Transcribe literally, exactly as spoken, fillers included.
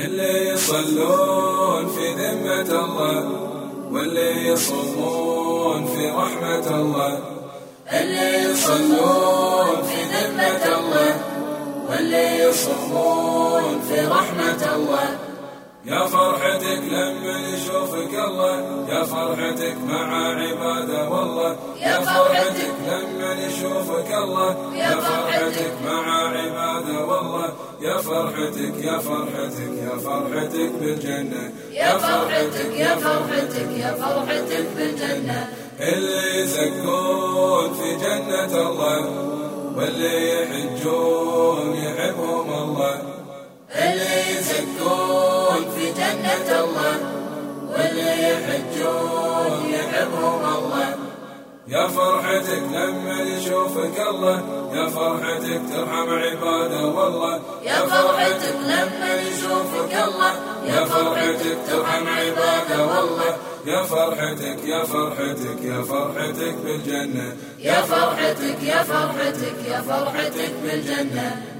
اللي يصلون في ذمة الله واللي يصومون في رحمة الله، اللي يصلون في ذمة الله واللي يصومون في رحمة الله. يا فرحتك لما يشوفك الله، يا فرحتك مع عباده والله، يا فرحتك لما يشوفك الله، يا فرحتك مع عباده والله، يا فرحتك يا فرحتك يا فرحتك بالجنة، يا فرحتك يا فرحتك يا فرحتك بالجنة. اللي يزكون في جنة الله واللي يحجون يحبهم الله، اللي يزكون في جنة الله واللي يحجون يحبهم الله. يا فرحتك لما يشوفك الله، يا فرحتك ترحم عباده والله، يا فرحتك لما يشوفك الله، يا فرحتك ترحم عباده والله، يا فرحتك يا فرحتك يا فرحتك بالجنة، يا فرحتك يا فرحتك يا فرحتك بالجنة.